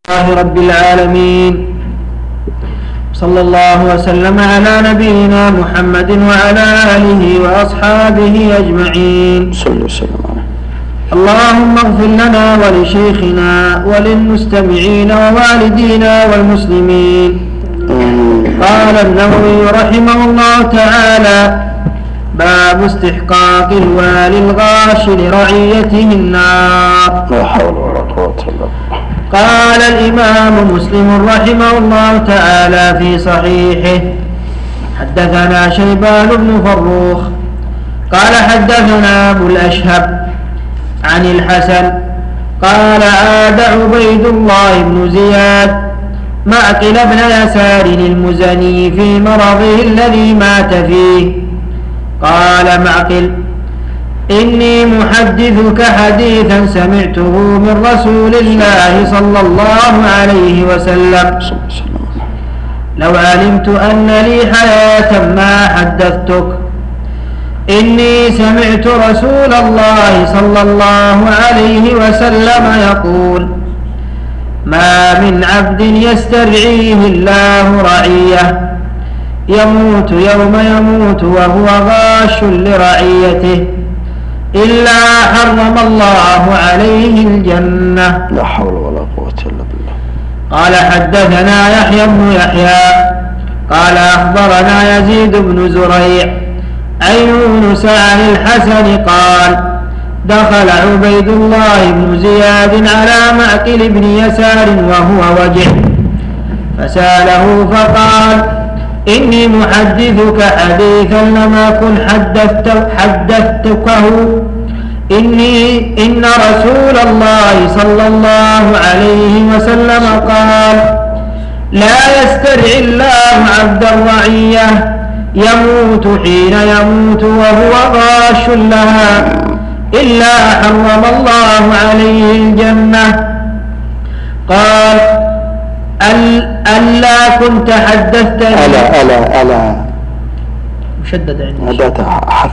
لله رب العالمين، صلى الله وسلم على نبينا محمد وعلى آله وأصحابه أجمعين. اللهم اغفر لنا ولشيخنا وللمستمعين ووالدينا والمسلمين. قال النووي رحمه الله تعالى: باب استحقاق الوالي الغاش لرعيته النار. لا حول ولا قوة إلا بالله. قال الإمام مسلم رحمه الله تعالى في صحيحه: حدثنا شيبان بن فروخ قال حدثنا أبو الأشهب عن الحسن قال: عاد عبيد الله بن زياد معقل بن يسار المزني في مرضه الذي مات فيه. قال معقل: إني محدثك حديثا سمعته من رسول الله صلى الله عليه وسلم، لو علمت أن لي حياة ما حدثتك. إني سمعت رسول الله صلى الله عليه وسلم يقول: ما من عبد يسترعيه الله رعية يموت يوم يموت وهو غاش لرعيته إلا حرم الله عليه الجنة. لا حول ولا قوة إلا بالله. قال حدثنا يحيى بن يحيى قال أخبرنا يزيد بن زريع عن يونس عن الحسن قال: دخل عبيد الله بن زياد على معقل بن يسار وهو وجه، فسأله فقال: إني محدثك حديثا لم أكن حدثتكه. إن رسول الله صلى الله عليه وسلم قال: لا يسترعي الله عبد الرعية يموت حين يموت وهو غاش لها إلا حرم الله عليه الجنة. قال: ألا كنت حدثتني. ألا مشدد عندي أداة حث.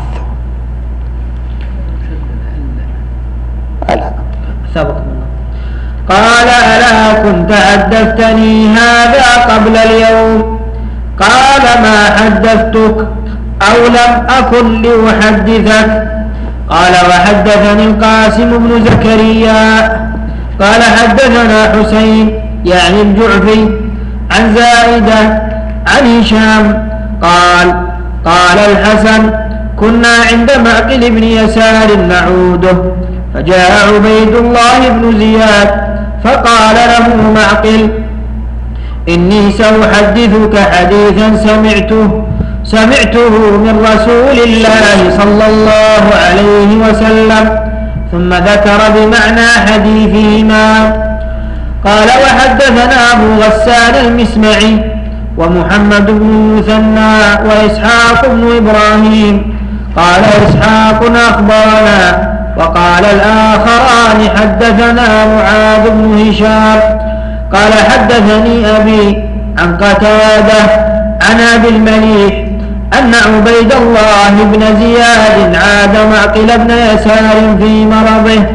ألا سبق منه. قال: ألا كنت حدثتني هذا قبل اليوم؟ قال: ما حدثتك أو لم أكن لأحدثك. قال: وحدثني القاسم بن زكريا قال حدثنا حسين يعني الجعفي عن زائدة عن هشام قال: قال الحسن: كنا عند معقل بن يسار نعوده، فجاء عبيد الله بن زياد فقال له معقل: إني سأحدثك حديثا سمعته من رسول الله صلى الله عليه وسلم، ثم ذكر بمعنى حديثهما. قال: وحدثنا أبو غسان المسمعي ومحمد بن مثنى وإسحاق بن إبراهيم. قال إسحاق: أخبرنا. وقال الآخران: حدثنا معاذ بن هشام قال حدثني أبي عن قتادة عن أبي المليح أن عبيد الله بن زياد عاد معقل بن يسار في مرضه،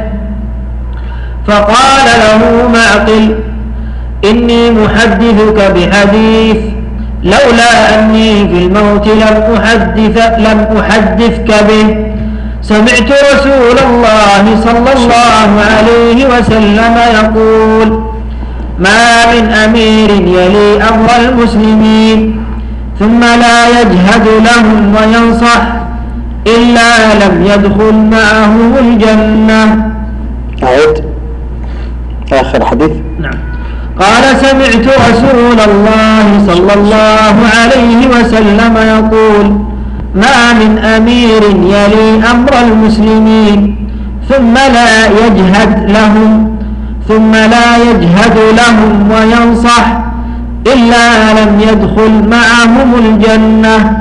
فقال له معقل: إني محدثك بحديث لولا أني في الموت لم أحدثك به. سمعت رسول الله صلى الله عليه وسلم يقول: ما من أمير يلي أمر المسلمين ثم لا يجهد لهم وينصح إلا لم يدخل معهم الجنة. أعد آخر حديث. نعم. قال: سمعت رسول الله صلى الله عليه وسلم يقول: ما من أمير يلي أمر المسلمين ثم لا يجهد لهم وينصح إلا لم يدخل معهم الجنة.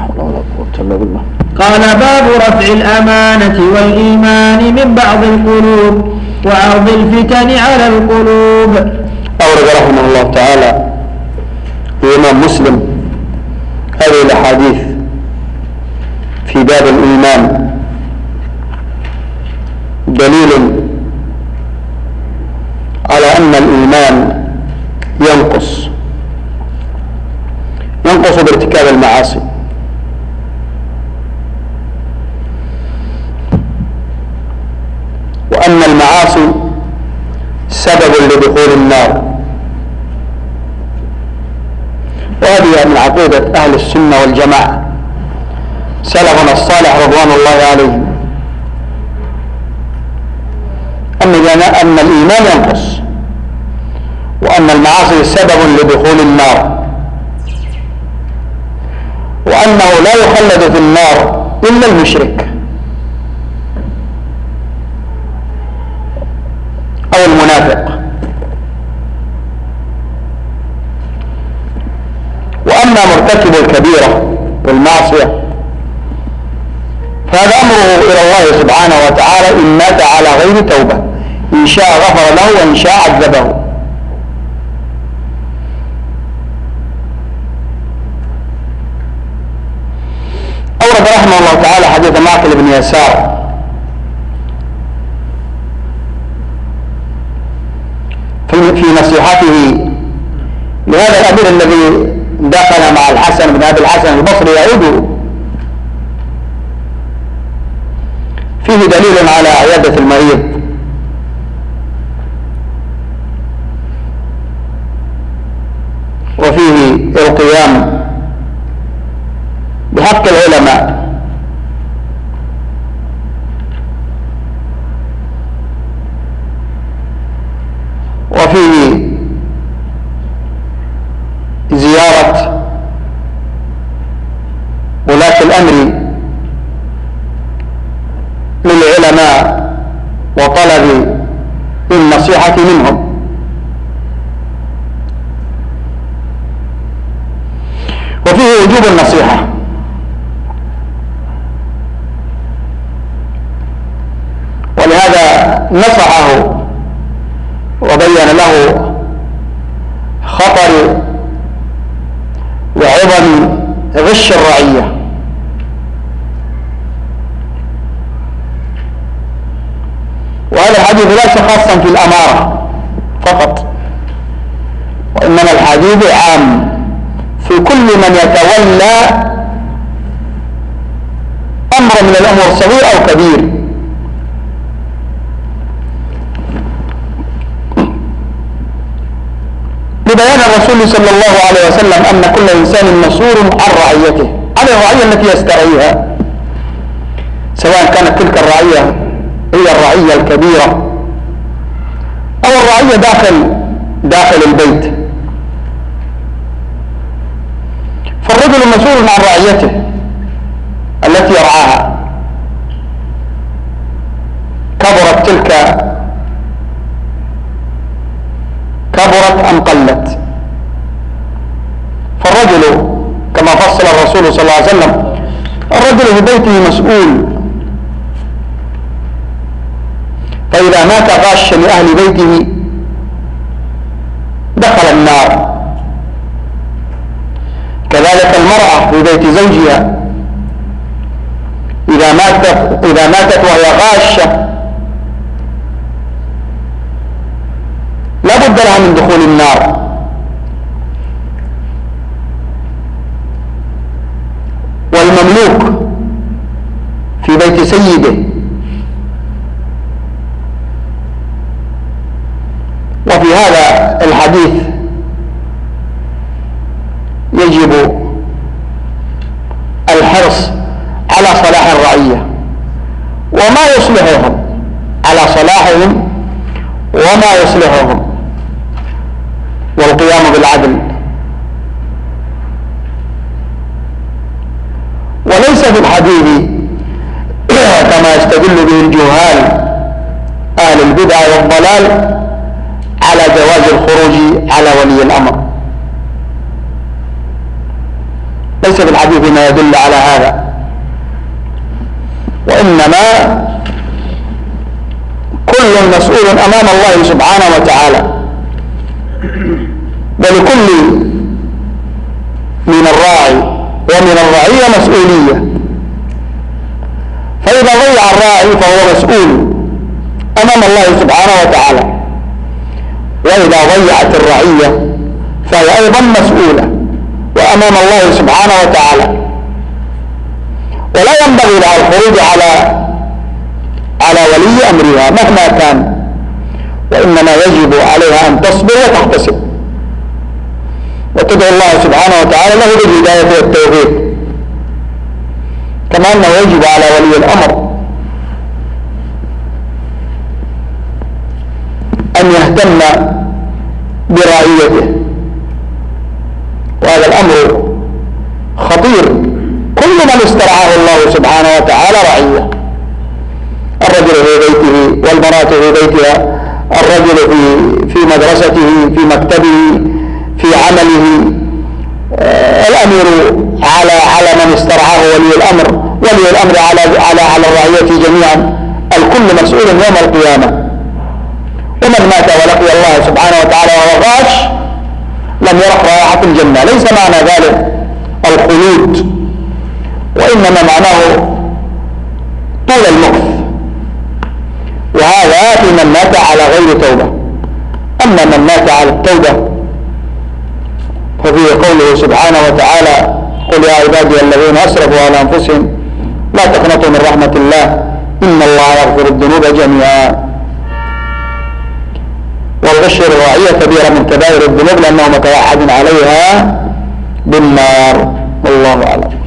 قال: باب رفع الأمانة والإيمان من بعض القلوب وعرض الفتن على القلوب. أورد رحمه الله تعالى الإمام مسلم هذه الأحاديث في باب الإيمان دليل على أن الإيمان دخول النار. وهذه من عقيدة أهل السنة والجماعة سلفنا الصالح رضوان الله عليهم، أن الإيمان ينقص، وأن المعاصي سبب لدخول النار، وأنه لا يخلد في النار إلا المشرك أو المنافق. وأما مرتكب الكبيرة والمعصية فهذا أمره إلى الله سبحانه وتعالى إن مات على غير توبة، إن شاء غفر له وإن شاء عذبه. أورد رحمه الله تعالى حديث معقل بن يسار في نصيحته لهذا الأمير الذي دخل مع الحسن بن أبي الحسن البصري يعوده، فيه دليل على عيادة المريض وفيه القيام بحق العلماء وفيه زيارة ولاة الأمر للعلماء وطلب النصيحة منهم. وفيه وجوب النصيحة، ولهذا نصحه وبين له خطر وعظم غش الرعية. وهذا الحديث ليس خاصا في الأمارة فقط، وإنما الحديث عام في كل من يتولى أمر من الأمور صغير أو كبير. لبيان الرسول صلى الله عليه وسلم أن كل إنسان مسؤول عن رعيته، عن الرعية التي يسترعيها، سواء كانت تلك الرعية هي الرعية الكبيرة أو الرعية داخل البيت. فالرجل مسؤول عن رعيته التي يرعاها، كبرت أم قلت. فالرجل كما فصل الرسول صلى الله عليه وسلم الرجل في بيته مسؤول، فإذا مات غاشا لأهل بيته دخل النار. كذلك المرأة في بيت زوجها إذا ماتت وهي غاشة لا بد لها من دخول النار. والمملوك في بيت سيده وفي هذا الحديث يجب الحرص على صلاح الرعية وما يصلحهم، على صلاحهم وما يصلحهم، والقيام بالعدل. وليس في الحديث كما يستدل به الجهال أهل البدع والضلال على جواز الخروج على ولي الأمر، ليس في الحديث ما يدل على هذا، وإنما كل مسؤول أمام الله سبحانه وتعالى، ولكل من الراعي ومن الرعية مسؤولية. فإذا ضيع الراعي فهو مسؤول أمام الله سبحانه وتعالى، وإذا ضيعت الرعية فهي أيضا مسؤولة وأمام الله سبحانه وتعالى. ولا ينبغي لها الخروج على ولي أمرها مهما كان، وإنما يجب عليها أن تصبر وتحتسب وتدعو الله سبحانه وتعالى له بالهداية والتوفيق، كما أنه يجب على ولي الأمر أن يهتم برعيته، وهذا الأمر خطير. كل من استرعاه الله سبحانه وتعالى رعية، الرجل في بيته والمرأة في بيتها، الرجل في مدرسته، في مكتبه، في عمله، الأمير على من استرعاه ولي الأمر، ولي الأمر على الرعية جميعا، الكل مسؤول يوم القيامة. ومن مات ولقي الله سبحانه وتعالى وهو غاش لم يرح رائحة الجنة. ليس معنى ذلك الخلود، وإنما معناه طول المكث، وهذا في من مات على غير توبة. أما من مات على التوبة ففيه قوله سبحانه وتعالى: قل يا عبادي الذين أسرفوا على أنفسهم لا تقنطوا من رحمة الله إن الله يغفر الذنوب جميعا. والغش الرعية كبيرة من كبائر الذنوب لأنه متوعد عليها بالنار. والله أعلم.